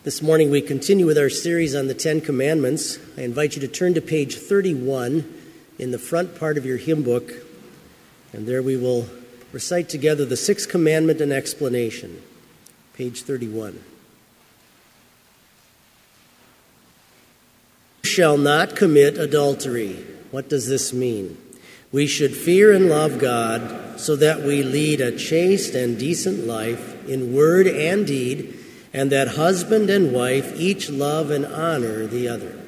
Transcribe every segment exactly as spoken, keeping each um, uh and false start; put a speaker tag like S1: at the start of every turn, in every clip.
S1: This morning we continue with our series on the Ten Commandments. I invite you to turn to page thirty-one in the front part of your hymn book, and there we will recite together the Sixth Commandment and explanation. Page thirty-one. You shall not commit adultery. What does this mean? We should fear and love God so that we lead a chaste and decent life in word and deed, and that husband and wife each love and honor the other.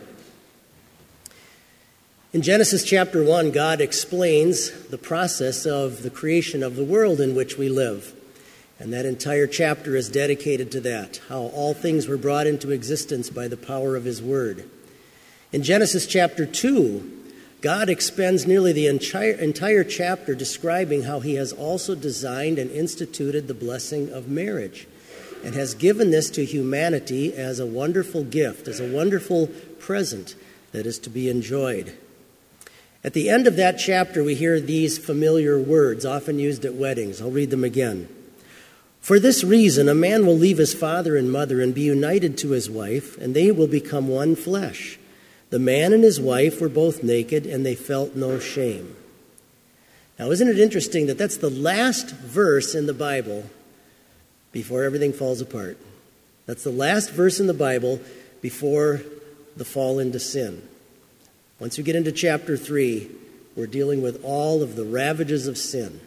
S1: In Genesis chapter one, God explains the process of the creation of the world in which we live. And that entire chapter is dedicated to that, how all things were brought into existence by the power of His Word. In Genesis chapter two, God expends nearly the entire, entire chapter describing how He has also designed and instituted the blessing of marriage, and has given this to humanity as a wonderful gift, as a wonderful present that is to be enjoyed. At the end of that chapter, we hear these familiar words, often used at weddings. I'll read them again. For this reason, a man will leave his father and mother and be united to his wife, and they will become one flesh. The man and his wife were both naked, and they felt no shame. Now, isn't it interesting that that's the last verse in the Bible before everything falls apart? That's the last verse in the Bible before the fall into sin. Once you get into chapter three, we're dealing with all of the ravages of sin.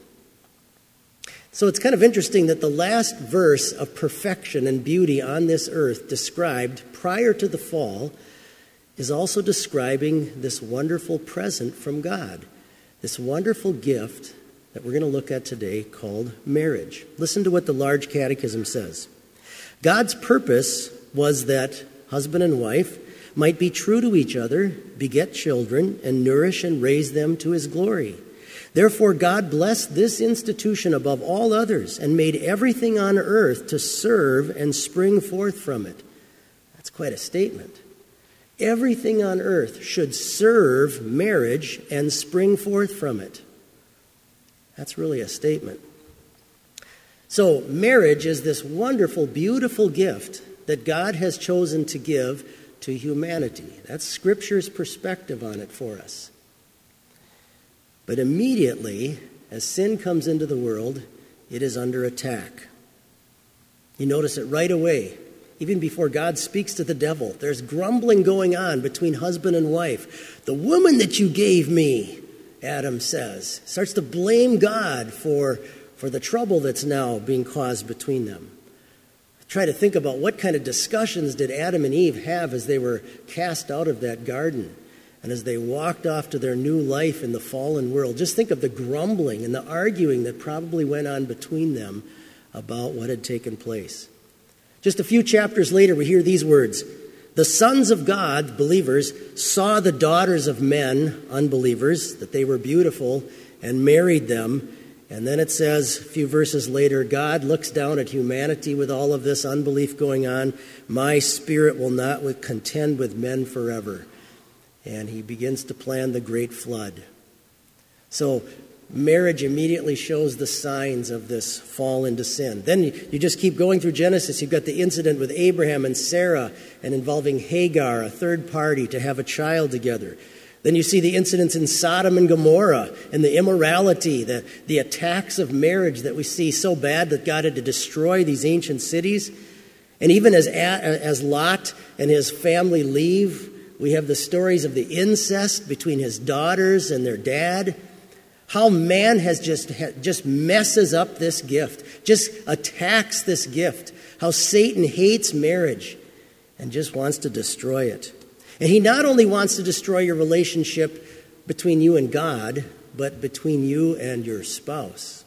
S1: So it's kind of interesting that the last verse of perfection and beauty on this earth described prior to the fall is also describing this wonderful present from God, this wonderful gift that we're going to look at today called marriage. Listen to what the Large Catechism says. God's purpose was that husband and wife might be true to each other, beget children, and nourish and raise them to His glory. Therefore, God blessed this institution above all others and made everything on earth to serve and spring forth from it. That's quite a statement. Everything on earth should serve marriage and spring forth from it. That's really a statement. So marriage is this wonderful, beautiful gift that God has chosen to give to humanity. That's Scripture's perspective on it for us. But immediately, as sin comes into the world, it is under attack. You notice it right away. Even before God speaks to the devil, there's grumbling going on between husband and wife. The woman that you gave me, Adam says, starts to blame God for, for the trouble that's now being caused between them. Try to think about what kind of discussions did Adam and Eve have as they were cast out of that garden and as they walked off to their new life in the fallen world. Just think of the grumbling and the arguing that probably went on between them about what had taken place. Just a few chapters later, we hear these words. The sons of God, believers, saw the daughters of men, unbelievers, that they were beautiful, and married them. And then it says, a few verses later, God looks down at humanity with all of this unbelief going on. My spirit will not contend with men forever. And He begins to plan the great flood. So marriage immediately shows the signs of this fall into sin. Then you, you just keep going through Genesis. You've got the incident with Abraham and Sarah and involving Hagar, a third party, to have a child together. Then you see the incidents in Sodom and Gomorrah and the immorality, the, the attacks of marriage that we see so bad that God had to destroy these ancient cities. And even as, as Lot and his family leave, we have the stories of the incest between his daughters and their dad. How man has just, just messes up this gift, just attacks this gift. How Satan hates marriage and just wants to destroy it. And he not only wants to destroy your relationship between you and God, but between you and your spouse.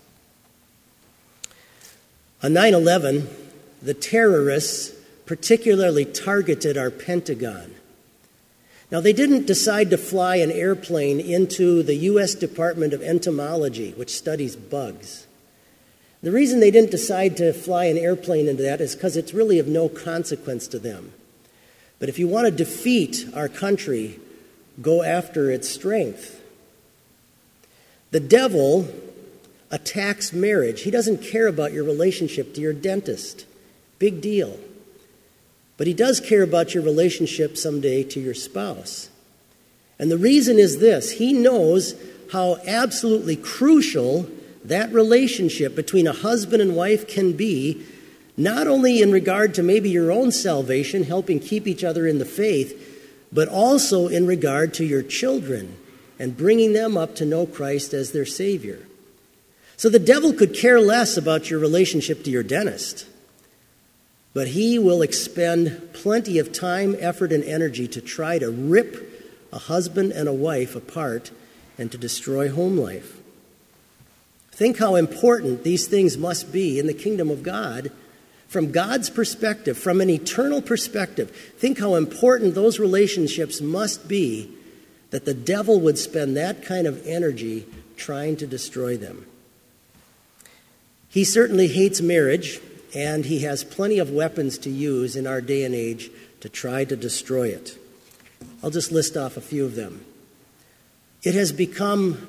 S1: On nine eleven, the terrorists particularly targeted our Pentagon. Now, they didn't decide to fly an airplane into the U S Department of Entomology, which studies bugs. The reason they didn't decide to fly an airplane into that is because it's really of no consequence to them. But if you want to defeat our country, go after its strength. The devil attacks marriage. He doesn't care about your relationship to your dentist. Big deal. But he does care about your relationship someday to your spouse. And the reason is this: he knows how absolutely crucial that relationship between a husband and wife can be, not only in regard to maybe your own salvation, helping keep each other in the faith, but also in regard to your children and bringing them up to know Christ as their Savior. So the devil could care less about your relationship to your dentist, but he will expend plenty of time, effort, and energy to try to rip a husband and a wife apart and to destroy home life. Think how important these things must be in the kingdom of God. From God's perspective, from an eternal perspective, think how important those relationships must be that the devil would spend that kind of energy trying to destroy them. He certainly hates marriage, and he has plenty of weapons to use in our day and age to try to destroy it. I'll just list off a few of them. It has become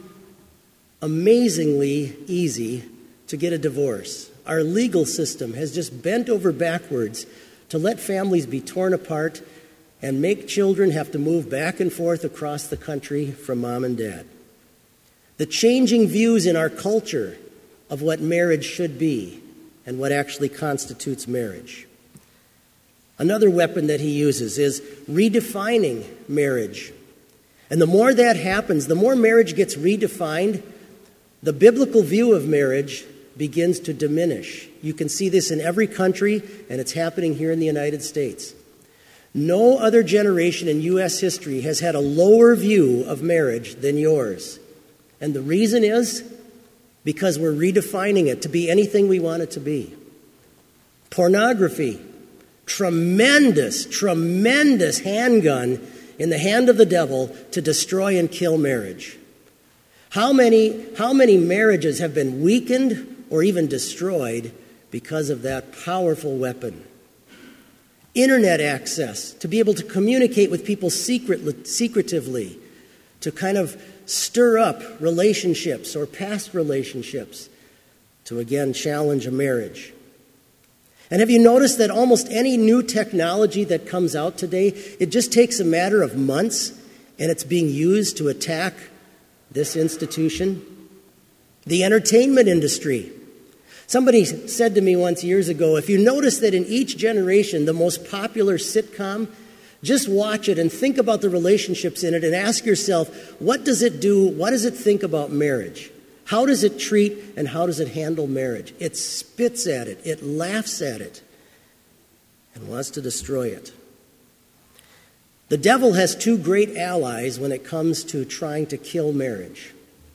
S1: amazingly easy to get a divorce. Our legal system has just bent over backwards to let families be torn apart and make children have to move back and forth across the country from mom and dad. The changing views in our culture of what marriage should be and what actually constitutes marriage. Another weapon that he uses is redefining marriage. And the more that happens, the more marriage gets redefined, the biblical view of marriage begins to diminish. You can see this in every country, and it's happening here in the United States. No other generation in U S history has had a lower view of marriage than yours. And the reason is because we're redefining it to be anything we want it to be. Pornography, tremendous, tremendous handgun in the hand of the devil to destroy and kill marriage. How many, how many marriages have been weakened or even destroyed because of that powerful weapon? Internet access, to be able to communicate with people secret, secretively, to kind of stir up relationships or past relationships, to again challenge a marriage. And have you noticed that almost any new technology that comes out today, it just takes a matter of months and it's being used to attack this institution? The entertainment industry. Somebody said to me once years ago, if you notice that in each generation, the most popular sitcom, just watch it and think about the relationships in it and ask yourself, what does it do? What does it think about marriage? How does it treat and how does it handle marriage? It spits at it. It laughs at it and wants to destroy it. The devil has two great allies when it comes to trying to kill marriage.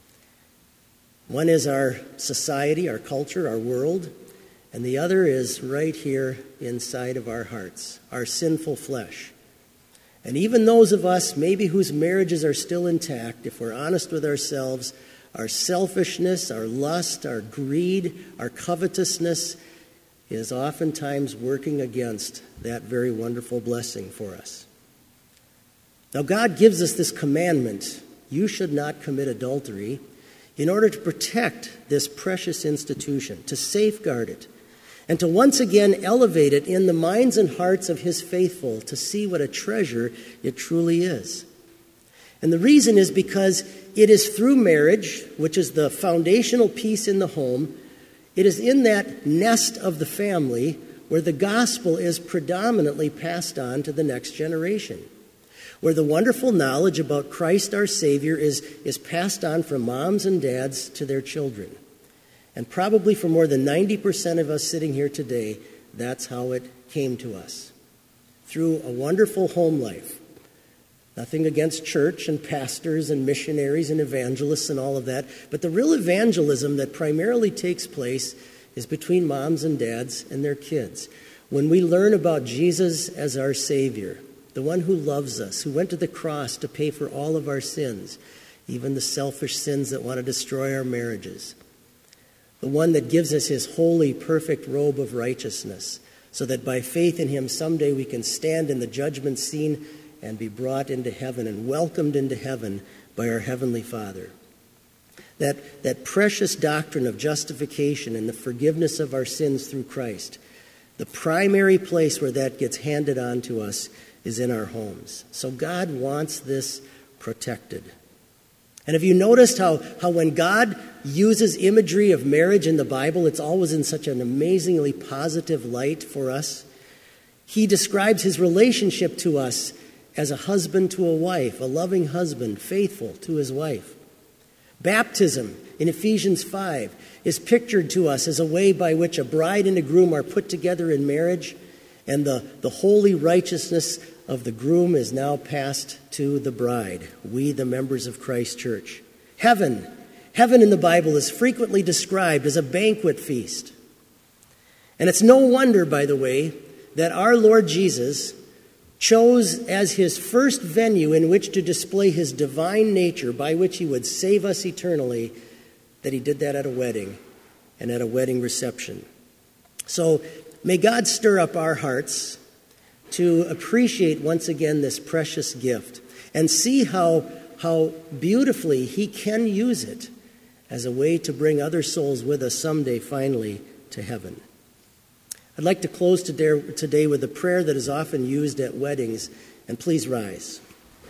S1: One is our society, our culture, our world, and the other is right here inside of our hearts, our sinful flesh. And even those of us, maybe whose marriages are still intact, if we're honest with ourselves, our selfishness, our lust, our greed, our covetousness is oftentimes working against that very wonderful blessing for us. Now, God gives us this commandment, you should not commit adultery, in order to protect this precious institution, to safeguard it, and to once again elevate it in the minds and hearts of his faithful to see what a treasure it truly is. And the reason is because it is through marriage, which is the foundational piece in the home, it is in that nest of the family where the gospel is predominantly passed on to the next generation, where the wonderful knowledge about Christ our Savior is, is passed on from moms and dads to their children. And probably for more than ninety percent of us sitting here today, that's how it came to us. Through a wonderful home life. Nothing against church and pastors and missionaries and evangelists and all of that, but the real evangelism that primarily takes place is between moms and dads and their kids. When we learn about Jesus as our Savior, the one who loves us, who went to the cross to pay for all of our sins, even the selfish sins that want to destroy our marriages. The one that gives us his holy, perfect robe of righteousness, so that by faith in him someday we can stand in the judgment scene and be brought into heaven and welcomed into heaven by our Heavenly Father. That, that precious doctrine of justification and the forgiveness of our sins through Christ, the primary place where that gets handed on to us is in our homes. So God wants this protected. And have you noticed how, how when God uses imagery of marriage in the Bible, it's always in such an amazingly positive light for us? He describes his relationship to us as a husband to a wife, a loving husband, faithful to his wife. Baptism in Ephesians five is pictured to us as a way by which a bride and a groom are put together in marriage, and the, the holy righteousness of the groom is now passed to the bride, we the members of Christ Church. Heaven. Heaven in the Bible is frequently described as a banquet feast. And it's no wonder, by the way, that our Lord Jesus chose as his first venue in which to display his divine nature by which he would save us eternally, that he did that at a wedding and at a wedding reception. So may God stir up our hearts to appreciate once again this precious gift and see how, how beautifully he can use it as a way to bring other souls with us someday finally to heaven. I'd like to close today with a prayer that is often used at weddings, and please rise.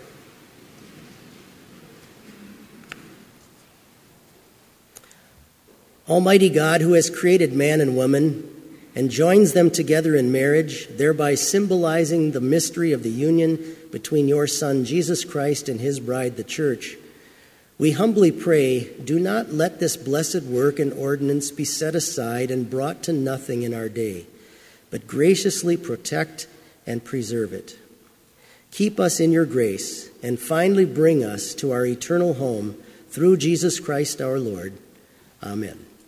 S1: Almighty God, who has created man and woman and joins them together in marriage, thereby symbolizing the mystery of the union between your Son, Jesus Christ, and his bride, the church, we humbly pray, do not let this blessed work and ordinance be set aside and brought to nothing in our day, but graciously protect and preserve it. Keep us in your grace and finally bring us to our eternal home through Jesus Christ our Lord. Amen.